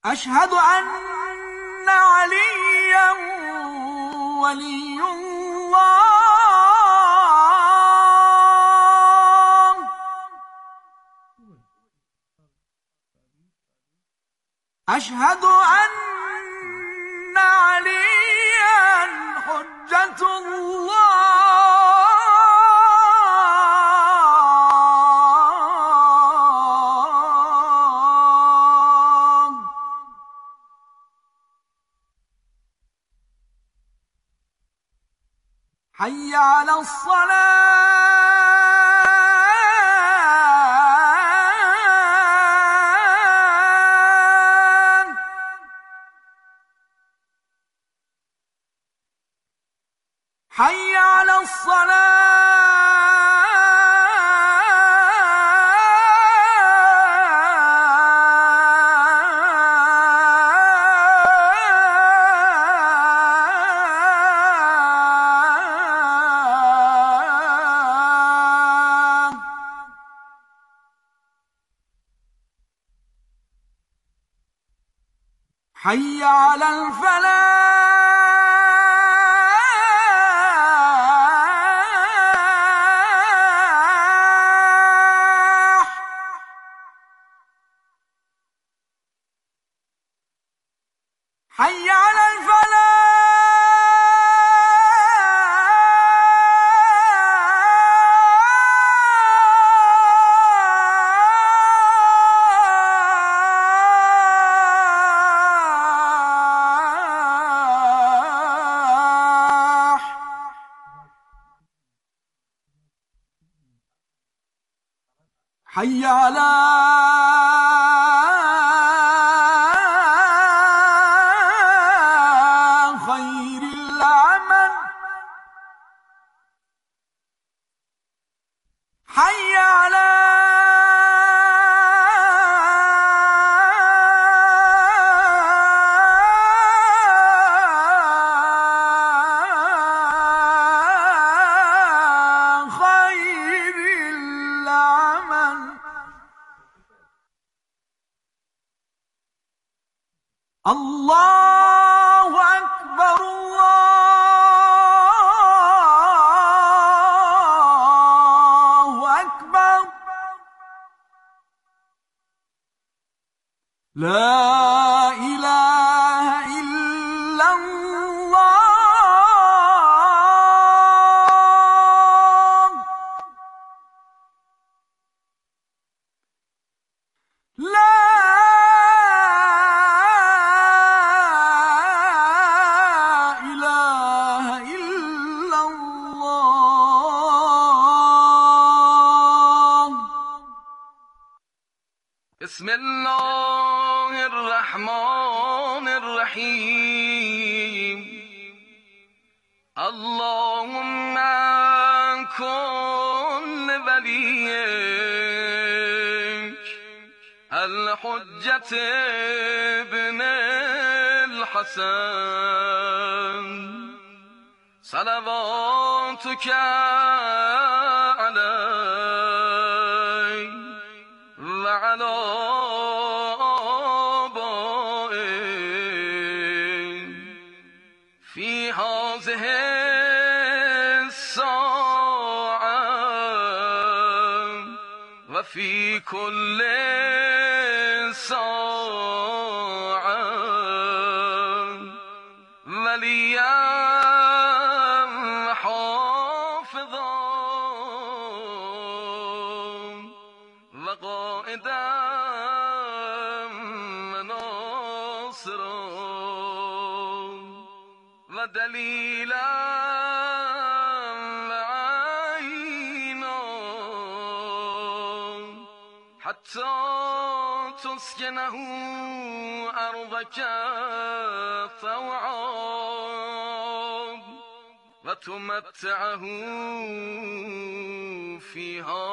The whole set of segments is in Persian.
أشهد أن عليا ولي الله. أشهد أن عليا حجة الله. حي على الصلاة. حي على حي على الفلاح. حي على الفلاح. حي على خير العمل. حي على خير العمل. الله أكبر الله أكبر. لا إله إلا الله. لا إله إلا الله. بسم الله الرحمن الرحيم. اللهم كن لوليك الحجة ابن الحسن صلواتك عليه وعلى آبائه في هذه الساعة وفي كل ساعة وليا حافظا وقائدا وناصرا ودليلا وعينا حتى تسكنه أرضك طوعا وتمتعه فيها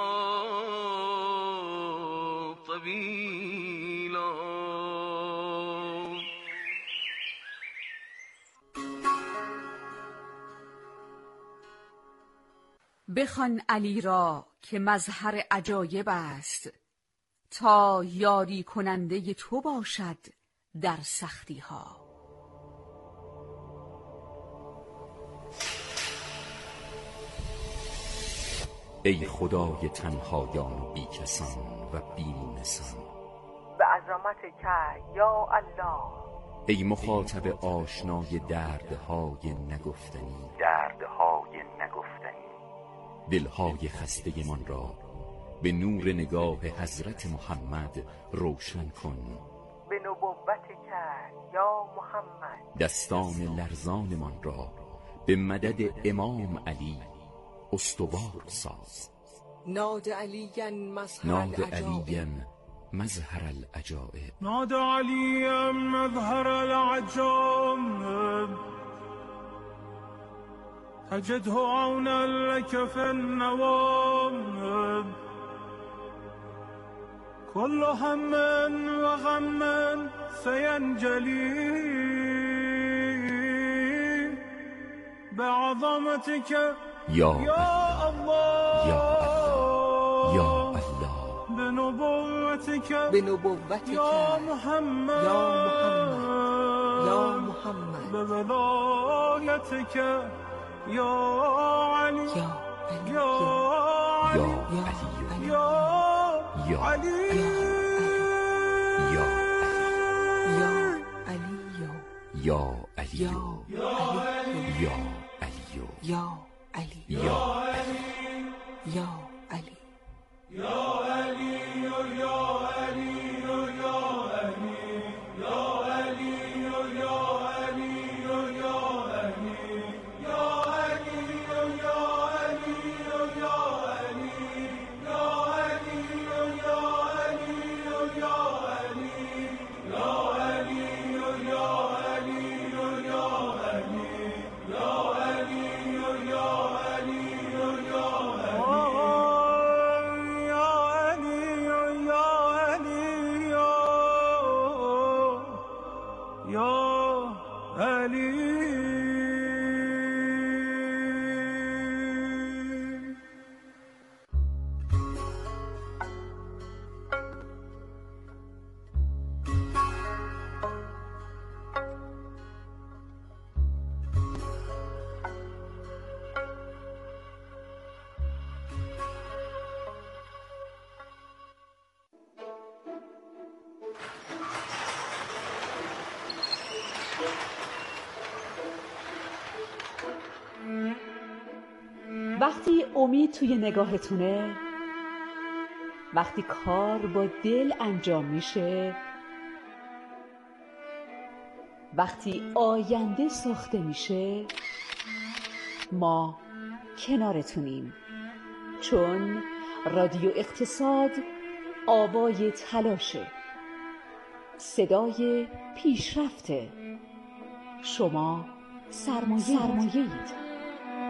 طويلا. بخوان علی را که مظهر عجایب است، تا یاری کننده تو باشد در سختی ها. ای خدای تنهایان و بیکسان و بی‌نسان، به عظمتک یا الله. ای مخاطب آشنای دردهای نگفتنی، دلهای خسته من را به نور نگاه حضرت محمد روشن کن. به نبوتک یا محمد. دستان لرزان من را به مدد امام علی استوار ساز. ناد علیاً مظهر العجائب. نادى عليا مظهر العجائب، أجده عونا لك في النوائب. كل هم وغم سينجلي بعظمتك یا الله یا الله یا الله. بنبوتك یا محمد یا محمد. بولایتك یا علی یا علی یا علی یا علی یا علی یا یا علی یا علی یا علی یا علی. وقتی امید توی نگاهتونه، وقتی کار با دل انجام میشه، وقتی آینده ساخته میشه، ما کنارتونیم. چون رادیو اقتصاد آوای تلاشه، صدای پیشرفته. شما سرمایه‌اید.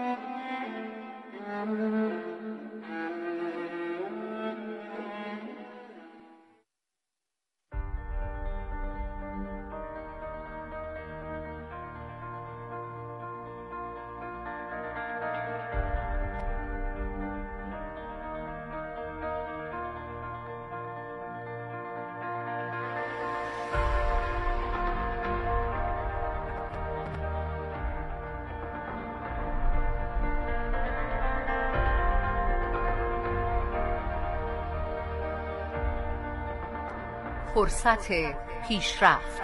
فرصت پیشرفت.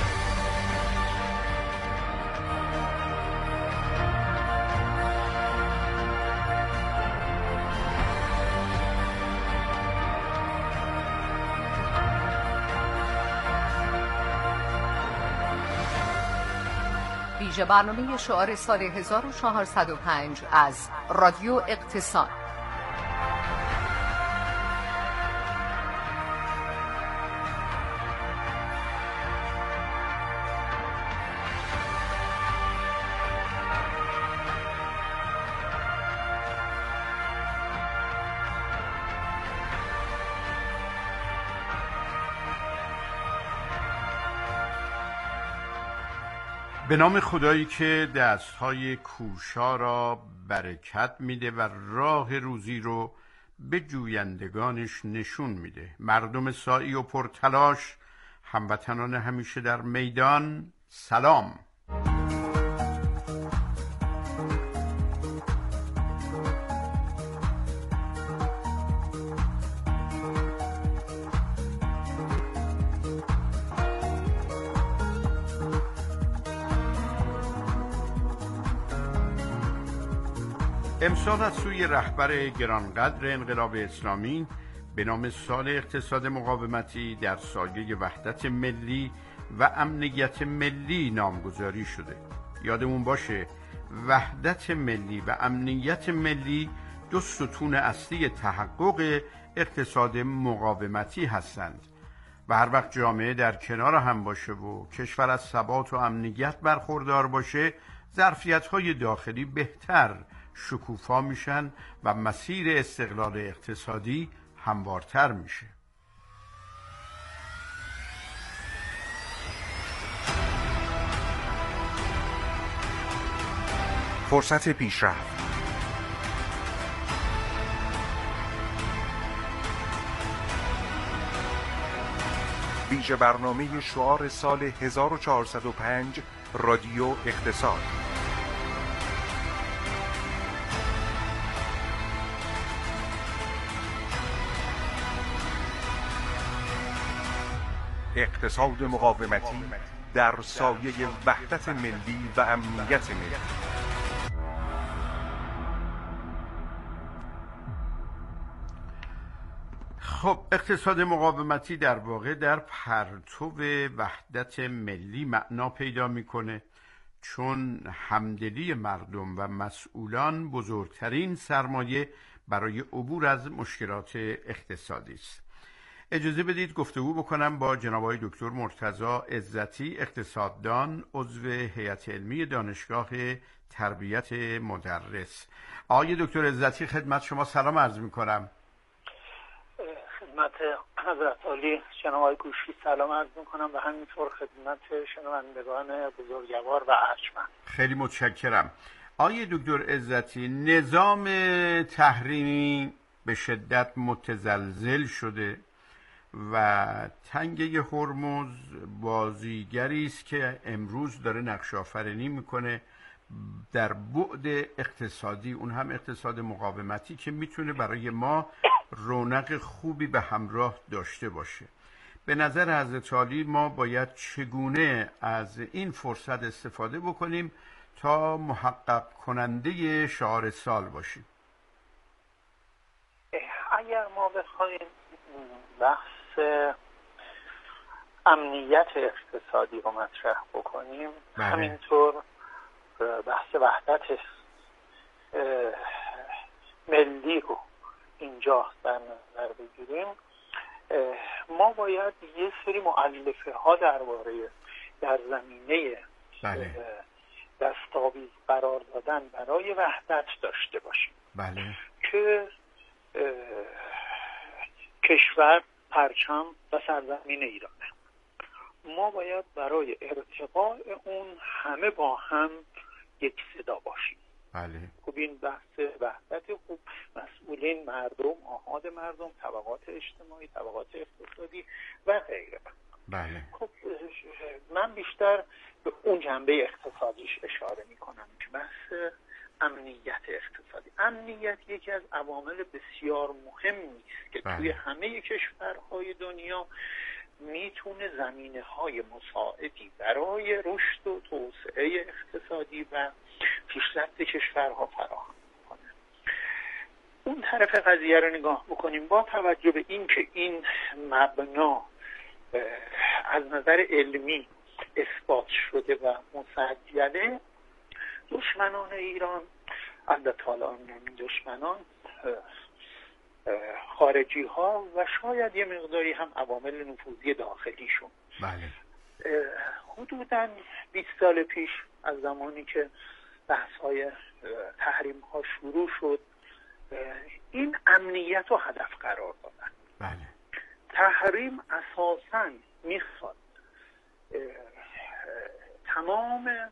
ویژه برنامه شعار سال 1405 از رادیو اقتصاد. به نام خدایی که دستهای کوشا را برکت میده و راه روزی رو به جویندگانش نشون میده. مردم سعی و پرتلاش هموطنان همیشه در میدان، سلام. امسال از سوی رهبر گرانقدر انقلاب اسلامی به نام سال اقتصاد مقاومتی در سایه وحدت ملی و امنیت ملی نامگذاری شده. یادمون باشه وحدت ملی و امنیت ملی دو ستون اصلی تحقق اقتصاد مقاومتی هستند و هر وقت جامعه در کنار هم باشه و کشور از ثبات و امنیت برخوردار باشه، ظرفیت‌های داخلی بهتر شکوفا میشن و مسیر استقلال اقتصادی هموارتر میشه. فرصت پیشرفت. ویژه برنامه شعار سال 1405 رادیو اقتصاد. اقتصاد مقاومتی در سایه وحدت ملی و امنیت ملی. خب اقتصاد مقاومتی در واقع در پرتو وحدت ملی معنا پیدا میکنه، چون همدلی مردم و مسئولان بزرگترین سرمایه برای عبور از مشکلات اقتصادی است. اجازه بدید گفتگو بکنم با جناب آقای دکتر مرتضی عزتی، اقتصاددان، عضو هیئت علمی دانشگاه تربیت مدرس. آقای دکتر عزتی خدمت شما سلام عرض میکنم. خدمت حضرت عالی جناب آقای گوشی سلام عرض میکنم و همینطور خدمت شنوندگان بزرگوار و ارجمند. خیلی متشکرم. آقای دکتر عزتی، نظام تحریمی به شدت متزلزل شده و تنگه هرمز بازیگری است که امروز داره نقش آفرینی میکنه در بعد اقتصادی، اون هم اقتصاد مقاومتی که میتونه برای ما رونق خوبی به همراه داشته باشه. به نظر حضرت عالی ما باید چگونه از این فرصت استفاده بکنیم تا محقق کننده شعار سال باشیم؟ اگر ما بخوایم بحث امنیت اقتصادی رو مطرح بکنیم، همینطور بحث وحدت ملی رو اینجا در نظر بگیریم، ما باید یه سری مؤلفه ها در زمینه دستاویز قرار دادن برای وحدت داشته باشیم. که کشور پرچم و سرزمین ایرانه. ما باید برای ارتقاء اون همه با هم یک صدا باشیم. خب این بحث وحدت، خوب مسئولین، مردم، آحاد مردم، طبقات اجتماعی، طبقات اقتصادی و غیره. خب من بیشتر به اون جنبه اقتصادیش اشاره میکنم که بحث امنیت اقتصادی. امنیت یکی از عوامل بسیار مهمی است که توی همه کشورهای دنیا میتونه زمینه‌های مساعدی برای رشد و توسعه اقتصادی و پیشرفت کشورها فراهم کنه. اون طرف قضیه رو نگاه بکنیم با توجه به اینکه این مبنا از نظر علمی اثبات شده و مسجله، دشمنان ایران، البته حالا این دشمنان خارجی ها و شاید یه مقداری هم عوامل نفوذی داخلیشون، حدوداً 20 سال پیش از زمانی که بحث های تحریم ها شروع شد، این امنیت رو هدف قرار دادن. تحریم اساساً میخواد تمام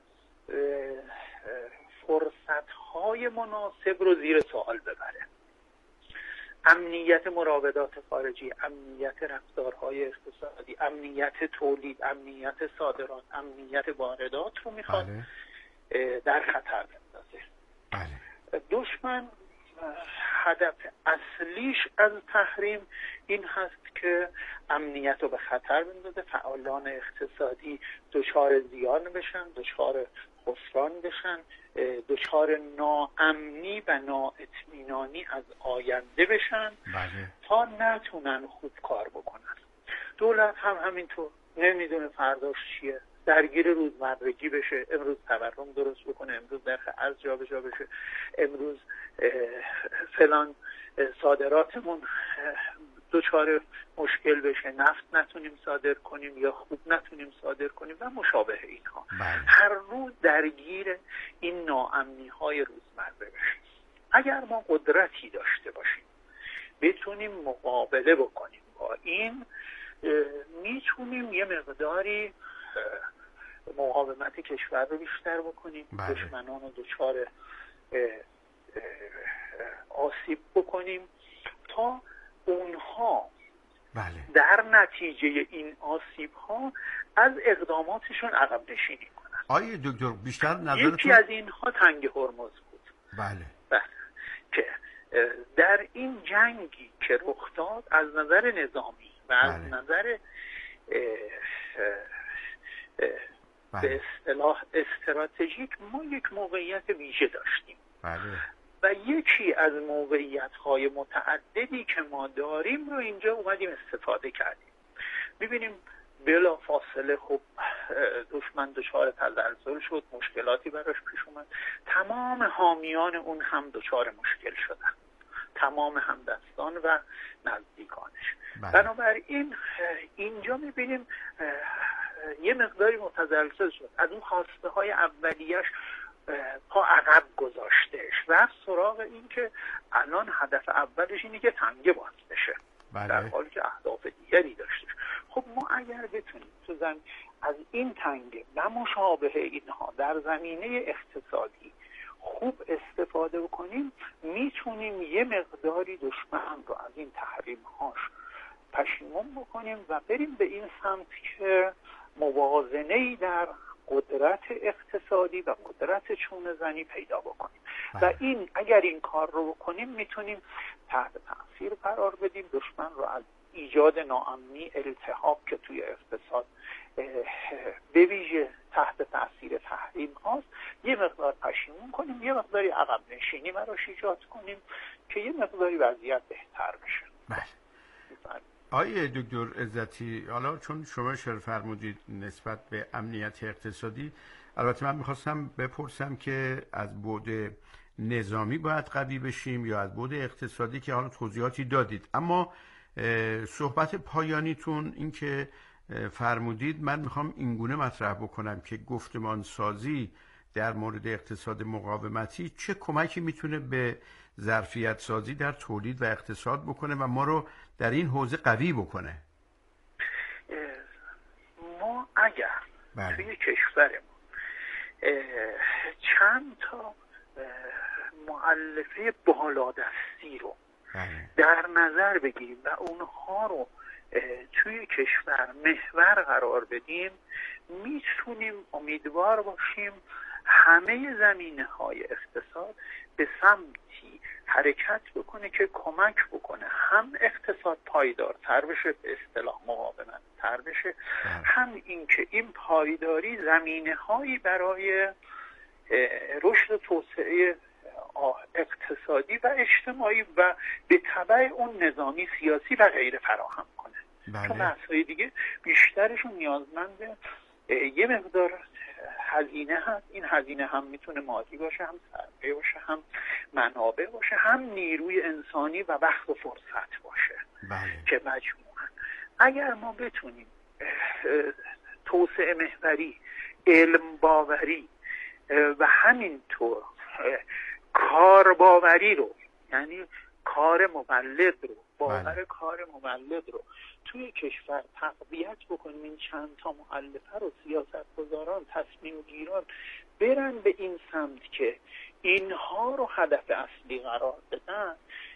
فرصت های مناسب رو زیر سوال ببره. امنیت مراودات خارجی، امنیت رفتارهای اقتصادی، امنیت تولید، امنیت صادرات، امنیت واردات رو میخواد در خطر بندازه. دشمن هدف اصلیش از تحریم این هست که امنیت رو به خطر بندازه، فعالان اقتصادی دچار زیان بشن، دچار خسران بشن، دچار ناامنی و نااطمینانی از آینده بشن تا نتونن خوب کار بکنن. دولت هم همینطور نمیدونه فرداش چیه، درگیر روزمرگی بشه، امروز تورم درست بکنه، امروز نرخ ارز جابجا بشه، امروز فلان صادراتمون دچار مشکل بشه، نفت نتونیم صادر کنیم یا خوب نتونیم صادر کنیم و مشابه اینها. هر روز درگیر این ناامنی های روزمره بشیم. اگر ما قدرتی داشته باشیم بتونیم مقابله بکنیم با این، میتونیم یه مقداری مقاومت کشور رو بیشتر بکنیم، دشمنان رو دچار آسیب بکنیم تا اونها در نتیجه این آسیب ها از اقداماتشون عقب نشینی کنن. آیه دکتر بیشتر نظرتون؟ یکی از اینها تنگ هرمز بود. بله. که در این جنگی که رخ داد از نظر نظامی و از نظر به اصطلاح استراتژیک ما یک موقعیت ویژه داشتیم. و یکی از موقعیت‌های متعددی که ما داریم رو اینجا اومدیم استفاده کردیم. می‌بینیم بلا فاصله خب دشمن دچار تزلزل شد، مشکلاتی براش پیش اومد، تمام حامیان اون هم دچار مشکل شدن، تمام همدستان و نزدیکانش. بنابراین اینجا می‌بینیم یه مقداری متزلزل شد، از اون خواسته های اولیش پا عقب گذاشتهش، رفت سراغ این که الان هدف اولش اینه که تنگه باز بشه، در حالی که اهداف دیگری داشتش. خب ما اگر بتونیم از این تنگه و مشابه اینها در زمینه اقتصادی خوب استفاده بکنیم، میتونیم یه مقداری دشمن رو از این تحریم‌هاش پشیمون بکنیم و بریم به این سمت که موازنه‌ای در قدرت اقتصادی و قدرت چونه زنی پیدا بکنیم. و این اگر این کار رو بکنیم میتونیم تحت تاثیر قرار بدیم دشمن رو از ایجاد ناامنی، التهاب که توی اقتصاد به ویژه تحت تاثیر تحریم هاست، یه مقدار پشیمون کنیم، یه مقداری عقب نشینی براش ایجاد کنیم که یه مقداری وضعیت بهتر بشه. آیه دکتر عزتی، حالا چون شما اشاره فرمودید نسبت به امنیت اقتصادی، البته من میخواستم بپرسم که از بعد نظامی باید قوی بشیم یا از بعد اقتصادی، که حالا توضیحاتی دادید، اما صحبت پایانیتون این که فرمودید من میخوام اینگونه مطرح بکنم که گفتمان سازی در مورد اقتصاد مقاومتی چه کمکی میتونه به ظرفیت سازی در تولید و اقتصاد بکنه و ما رو در این حوزه قوی بکنه. ما اگر توی کشورمون چند تا مؤلفه بالادستی رو در نظر بگیریم و اونها رو توی کشور محور قرار بدیم، میتونیم امیدوار باشیم همه زمینه‌های اقتصاد به سمتی حرکت بکنه که کمک بکنه هم اقتصاد پایدارتر بشه، به اصطلاح مقاومت تر بشه، هم اینکه این پایداری زمینه‌هایی برای رشد و توسعه اقتصادی و اجتماعی و به تبع اون نظامی، سیاسی و غیره فراهم کنه. چون بحث‌های دیگه بیشترشون نیازمند یه مقدار هزینه هست. این هزینه هم میتونه مادی باشه، هم سرمایه باشه، هم منابع باشه، هم نیروی انسانی و وقت و فرصت باشه. که مجموعاً اگر ما بتونیم توسعه محوری، علم باوری و همینطور کار باوری رو، یعنی کار مولد رو، باور کار مولد رو توی کشور تقویت بکنیم، این چند تا مؤلفه رو سیاستگزاران، تصمیم گیران برن به این سمت که اینها رو هدف اصلی قرار بدن،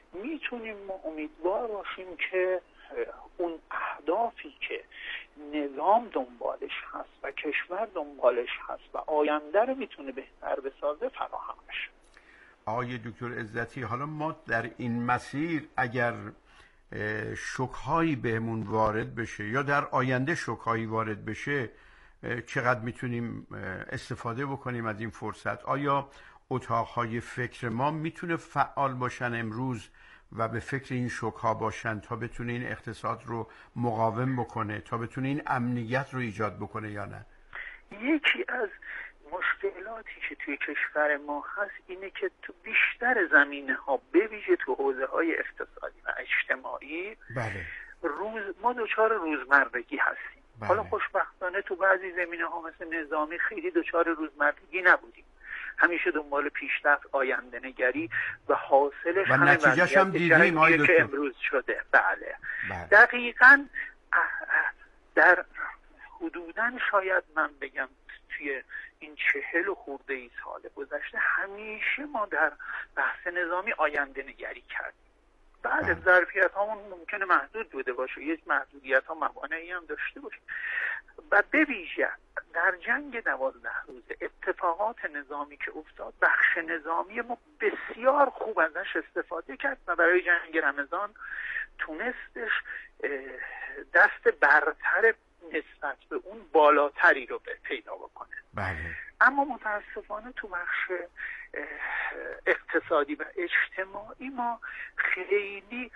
میتونیم ما امیدوار باشیم که اون اهدافی که نظام دنبالش هست و کشور دنبالش هست و آینده رو میتونه بهتر بسازه فراهم بشه. آقای دکتر عزتی، حالا ما در این مسیر اگر شوک‌هایی بهمون وارد بشه یا در آینده شوک‌هایی وارد بشه، چقدر میتونیم استفاده بکنیم از این فرصت؟ آیا اتاقهای فکر ما میتونه فعال باشن امروز و به فکر این شوک‌ها باشن تا بتونه این اقتصاد رو مقاوم بکنه، تا بتونه این امنیت رو ایجاد بکنه یا نه؟ یکی از مشکلاتی که توی کشور ما هست اینه که تو بیشتر زمینه‌ها به ویژه تو حوزه‌های اقتصادی و اجتماعی بله. ما دچار روزمرگی هستیم. بله. حالا خوشبختانه تو بعضی زمینه‌ها مثل نظامی خیلی دچار روزمرگی نبودیم. همیشه دنبال پیشرفت، آینده نگری و حاصلش و نتیجهش هم دیدیم که امروز شده. بله. دقیقاً در حدوداً شاید من بگم توی این 40 و خورده ای سال گذشته همیشه ما در بحث نظامی آینده نگری کردیم. بعد ظرفیت هامون ممکنه محدود بوده باشه، یک محدودیت ها موانعی هم داشته باشه و به ویژه در جنگ 12 روزه اتفاقات نظامی که افتاد، بخش نظامی ما بسیار خوب ازش استفاده کرد و برای جنگ رمضان تونستش دست برتر نسبت به اون بالاتری رو پیدا بکنه. بله. اما متاسفانه تو بخش اقتصادی و اجتماعی ما خیلی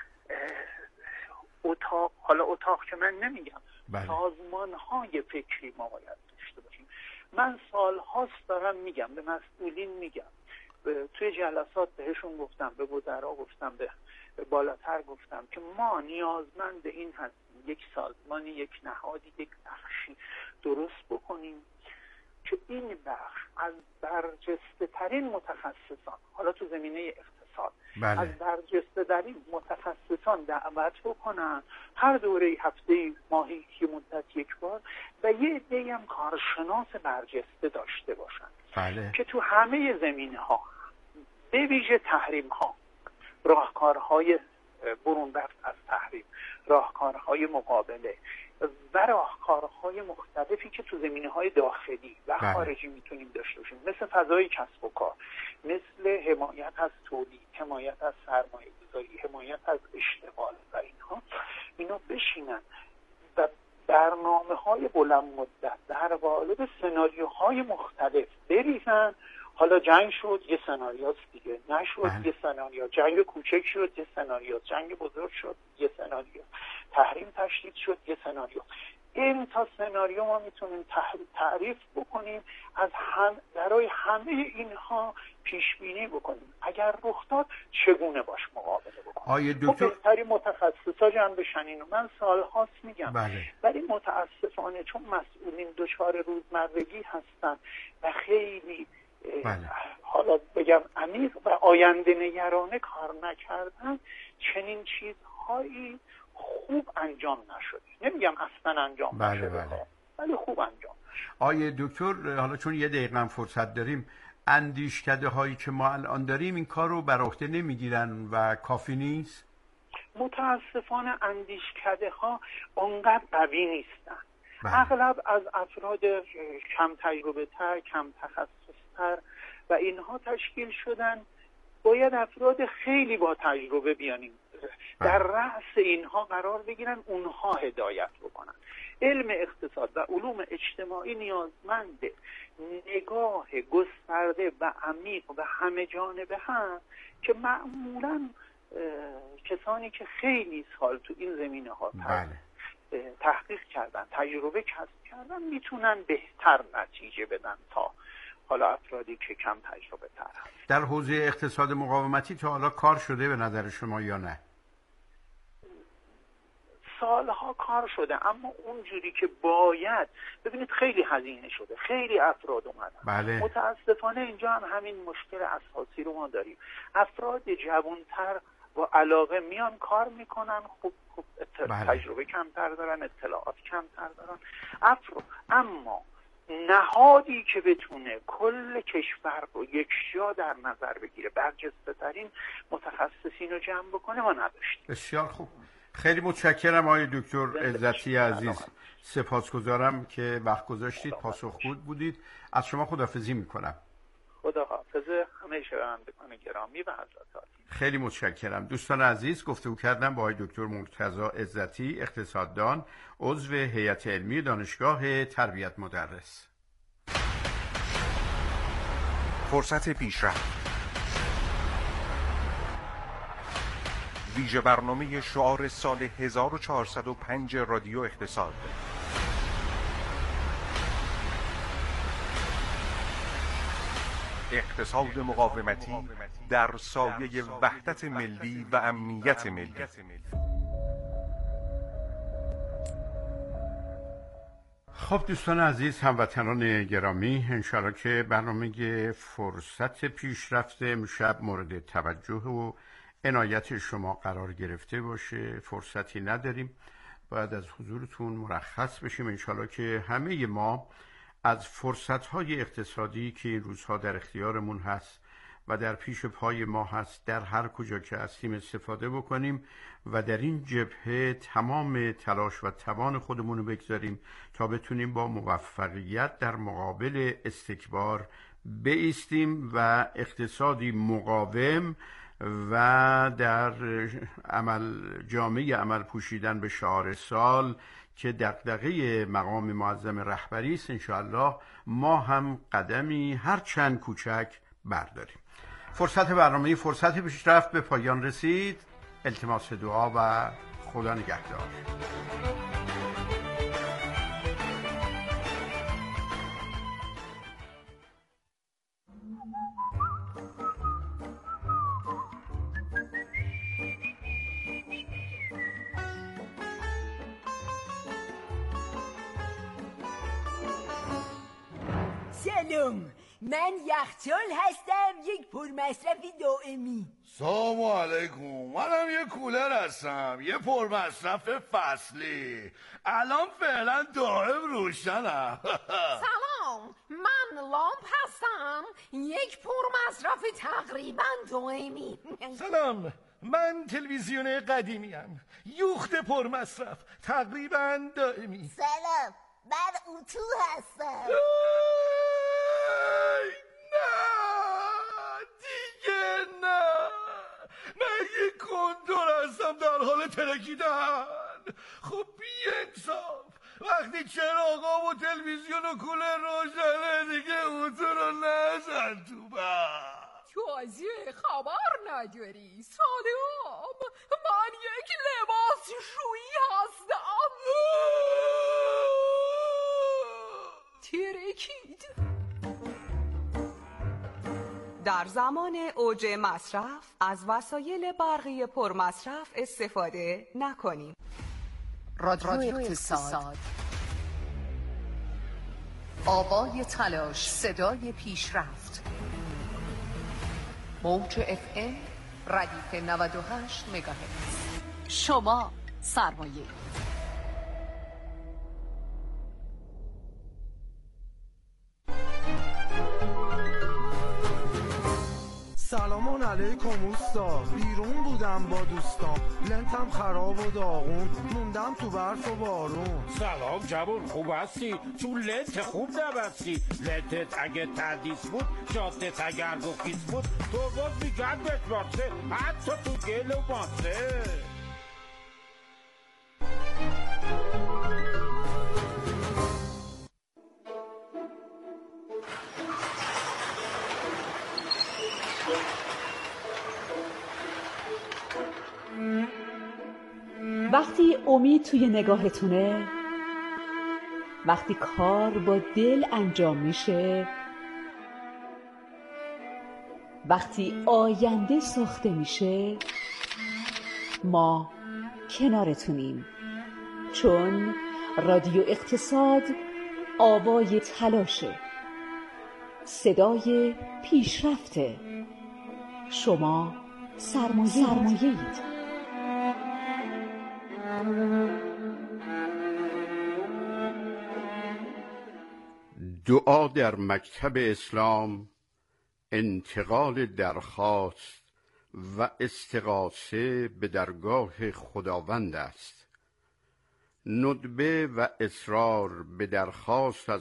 اتاق که من نمیگم، بله. سازمان‌های فکری ما باید داشته باشیم. من سال‌هاست دارم میگم، به مسئولین میگم، توی جلسات بهشون گفتم، به وزرا گفتم، به بالاتر گفتم که ما نیازمند این هستیم یک سازمانی، یک نهادی، یک بخشی درست بکنیم که این بخش از برجسته ترین متخصصان، حالا تو زمینه اقتصاد، بله. از برجسته ترین متخصصان دعوت بکنن، هر دوره هفته ماهی که مدت یک بار، و یه عده‌ای هم کارشناس برجسته داشته باشن. بله. که تو همه زمینه ها، به ویژه تحریم ها، راهکارهای برون رفت از تحریم، راهکارهای مقابله و راهکارهای مختلفی که تو زمینه‌های داخلی و خارجی میتونیم داشته باشیم، مثل فضای کسب و کار، مثل حمایت از تولید، حمایت از سرمایه‌گذاری، حمایت از اشتغال و اینا بشینن و برنامه‌های بلند مدت در قالب سناریوهای مختلف بریزن. حالا جنگ شد یه سناریوست دیگه، نشد یه سناریو، جنگ کوچک شد یه سناریو، جنگ بزرگ شد یه سناریو، تحریم تشدید شد یه سناریو. این تا سناریو ما میتونیم تعریف بکنیم، از برای همه اینها پیش بینی بکنیم اگر رخ داد چگونه باش مقابله بکنیم. خب بهتری متخصصا جمع بشن. اینو من سالهاست میگم. ولی متاسفانه چون مسئولین دچار روزمرگی هستن و خیلی حالا بگم عمیق و آینده نگرانه کار نکردن، چنین چیزهایی خوب انجام نشده. نمیگم اصلا انجام نشده، ولی خوب انجام نشده. آیه دکتر، حالا چون یه دقیقه فرصت داریم، اندیشکده هایی که ما الان داریم این کار رو بر عهده نمیگیرن و کافی نیست؟ متاسفانه اندیشکده ها اونقدر قوی نیستن. اغلب از افراد کم تجربه تر، کم تخصص تر و اینها تشکیل شدن. باید افراد خیلی با تجربه بیانیم در رأس اینها قرار بگیرن، اونها هدایت بکنن. علم اقتصاد و علوم اجتماعی نیازمند نگاه گسترده و عمیق و همه جانبه هست که معمولا کسانی که خیلی سال تو این زمینه ها تحقیق کردن، تجربه کسب کردن، میتونن بهتر نتیجه بدن تا حالا افرادی که کم تجربه تر هست. در حوزه اقتصاد مقاومتی تا حالا کار شده به نظر شما یا نه؟ سالها کار شده، اما اونجوری که باید. ببینید خیلی هزینه شده، خیلی افراد اومدن. متاسفانه اینجا هم همین مشکل اساسی رو ما داریم. افراد جوانتر با علاقه میان کار میکنن، خوب تجربه کمتر دارن، اطلاعات کمتر دارن اما نهادی که بتونه کل کشور رو یک جا در نظر بگیره، برجسته ترین متخصصین رو جمع بکنه ما نداشتیم. بسیار خوب، خیلی متشکرم آقای دکتر عزتی عزیز، سپاسگزارم که وقت گذاشتید، پاسخگو بودید. از شما خداحافظی میکنم. خداحافظ همه شنوندگان گرامی و حضرات. خیلی متشکرم. دوستان عزیز، گفتگو کردم با آقای دکتر مرتضی عزتی، اقتصاددان، عضو هیئت علمی دانشگاه تربیت مدرس. فرصت پیشرفت، ویژه برنامه شعار سال 1405 رادیو اقتصاد. اقتصاد مقاومتی در سایه وحدت ملی و امنیت ملی. خب دوستان عزیز، هموطنان گرامی، انشاءالله که برنامه فرصت پیشرفت امشب مورد توجه و عنایت شما قرار گرفته باشه. فرصتی نداریم، باید از حضورتون مرخص بشیم. انشاءالله که همه ما از فرصت‌های اقتصادی که این روزها در اختیارمون هست و در پیش پای ما هست در هر کجا که هستیم استفاده بکنیم و در این جبهه تمام تلاش و توان خودمون رو بگذاریم تا بتونیم با موفقیت در مقابل استکبار بایستیم و اقتصادی مقاوم و در جامعه عمل پوشیدن به شعار سال که دغدغه مقام معظم رهبری است، انشاءالله ما هم قدمی هر چند کوچک برداریم. فرصت برنامه فرصت پیشرفت به پایان رسید. التماس دعا و خدا نگهدار. سلام، من یخچال هستم، یک پرمصرف دائمی. سلام علیکم، منم یه کولر هستم، یه پرمصرف فصلی. الان فعلا دائم روشنم. سلام، من لامپ هستم، یک پرمصرف تقریبا دائمی. سلام، من تلویزیون قدیمیم، یوخت پرمصرف تقریبا دائمی. سلام، من اتو هستم. نه دیگه نه، من یک کنتور هستم در حال ترکیدن. خب بی انصاف، وقتی چراغا و تلویزیون و کولر روشنه دیگه اتو رو نزن تو بر. تازه خبر نداری سلام، من یک لباس شویی هستم. ترکید. در زمان اوج مصرف از وسایل برقی پرمصرف استفاده نکنیم. رادیو اقتصاد، آوای تلاش، صدای پیشرفت. موج FM ردیف 98 مگاهرتز. شما سرمایه. سلامان علیکم اوستا، بیرون بودم با دوستان، لنتم خراب و داغون، موندم تو برف و بارون. سلام جوون، خوب هستی؟ تو لنت خوب نبستی. لنتت اگه تردیس بود، جادت اگر گفیس بود، تو باز میگن بتباسه، حتی تو گل و ماسه. وقتی امید توی نگاهتونه، وقتی کار با دل انجام میشه، وقتی آینده ساخته میشه، ما کنارتونیم، چون رادیو اقتصاد آوای تلاشه، صدای پیشرفته. شما سرمایه‌اید. دعا در مکتب اسلام انتقال درخواست و استغاثه به درگاه خداوند است. ندبه و اصرار به درخواست از